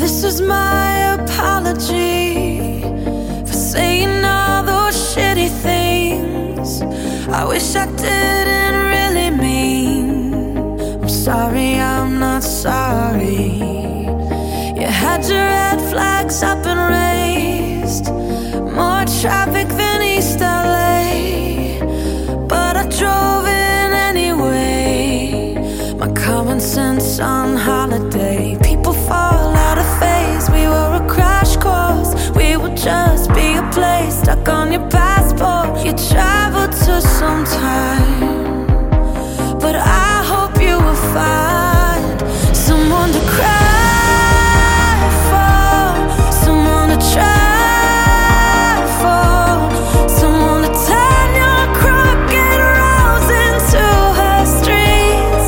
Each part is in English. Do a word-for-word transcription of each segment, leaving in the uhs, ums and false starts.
this is my apology for saying all those shitty things I wish I didn't really mean. I'm sorry, I'm not sorry. You had your red flags up and raised, more traffic than East L A, but I drove in anyway. My common sense on holiday. People fall out of phase. We were a crash course. We would just be a place stuck on your passport. You traveled to some time, but I hope you will find someone to cry for, someone to try for, someone to turn your crooked roads into her streets,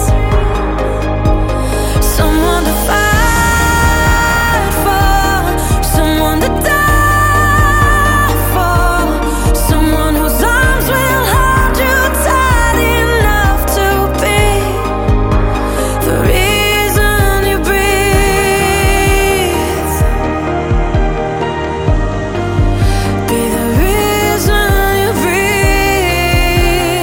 someone to fight for, someone to die for, someone whose arms will hold you tight enough to be the reason you breathe, be the reason you breathe.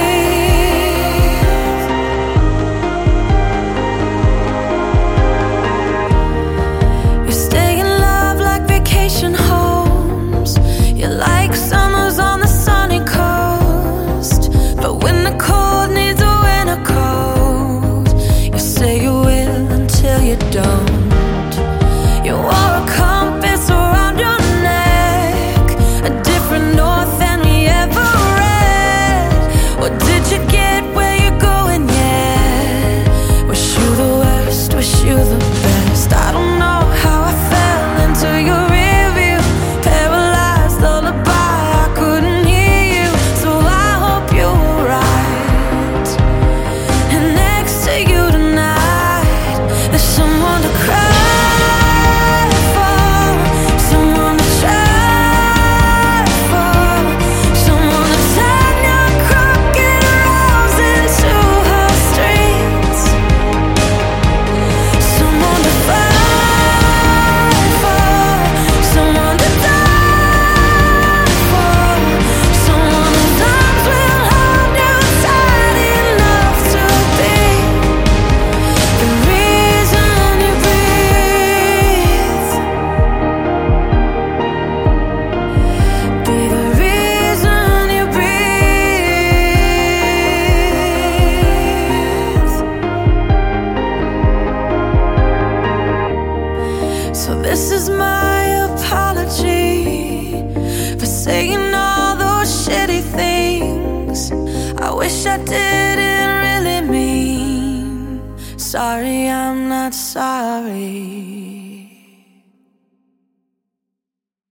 You stay in love like vacation homes. You like summers on the sunny coast, but when the cold needs a winter coat, you say you will until you don't. You wore a compass around your neck, a different north than we ever read. What did you get where you're going yet? Wish you the worst, wish you the best. I don't know how I fell into your rear view, paralyzed lullaby, I couldn't hear you. So I hope you're right, and next to you tonight there's someone to cry for, someone to try for, someone to turn your crooked roads into her streets, someone to fight for, someone to die for, someone whose arms will hold you tight enough to be the reason you breathe, be the reason you breathe. So this is my apology for saying all those shitty things I wish I didn't really mean. Sorry, I'm not sorry.